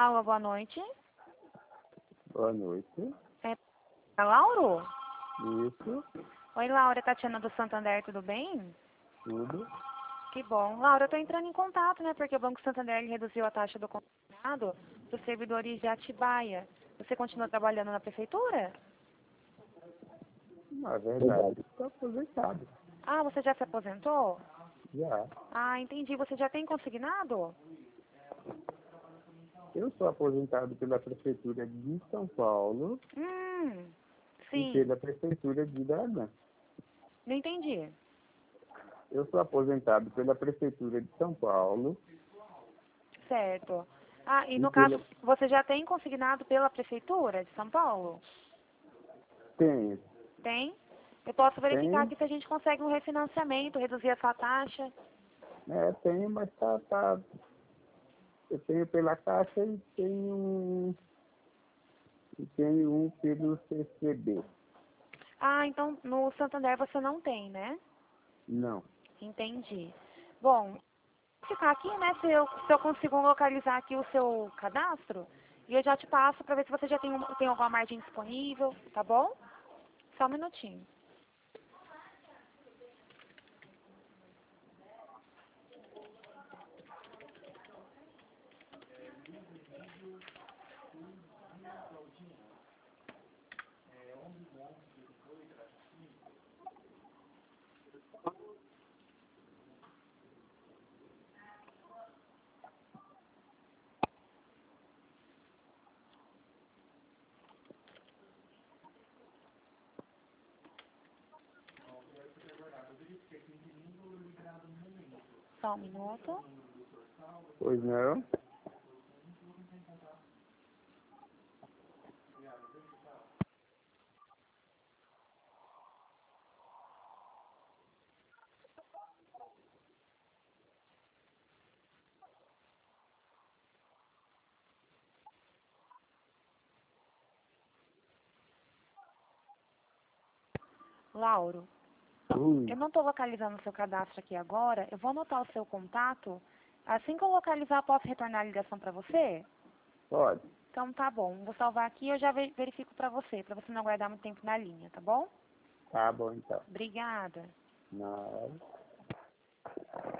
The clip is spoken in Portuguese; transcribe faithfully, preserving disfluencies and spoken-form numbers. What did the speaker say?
Alô, boa noite. Boa noite. É a Lauro? Isso, Oi, Laura, é Tatiana do Santander, tudo bem? tudo. Que bom. Laura, eu tô entrando em contato, né, porque o Banco Santander ele reduziu a taxa do consignado para os servidores de Atibaia. Você continua trabalhando na prefeitura? Na verdade, estou aposentado. Ah, você já se aposentou? Já. Ah, entendi. Você já tem consignado? Eu sou aposentado pela Prefeitura de São Paulo Hum, e sim. pela Prefeitura de Bragança. Não entendi. Eu sou aposentado pela Prefeitura de São Paulo Certo. Ah, e e no caso, pela... você já tem consignado pela prefeitura de São Paulo? Tenho, Tem? Eu posso verificar tenho, aqui se a gente consegue um refinanciamento, reduzir a sua taxa. é, tenho, mas tá, tá... Eu tenho pela Caixa e tenho, e tenho um pelo C C B. Ah, então no Santander você não tem, né? Não. Entendi. Bom, vou ficar aqui, né, se eu, se eu consigo localizar aqui o seu cadastro, e eu já te passo para ver se você já tem, um- tem alguma margem disponível, tá bom? Só um minutinho. Só um minuto. Pois não? Lauro, Ui, eu não estou localizando o seu cadastro aqui agora. Eu vou anotar o seu contato. Assim que eu localizar, posso retornar a ligação para você? pode. Então tá bom. Vou salvar aqui e eu já ve- verifico para você, para você não aguardar muito tempo na linha, tá bom? Tá bom, então. Obrigada. Não.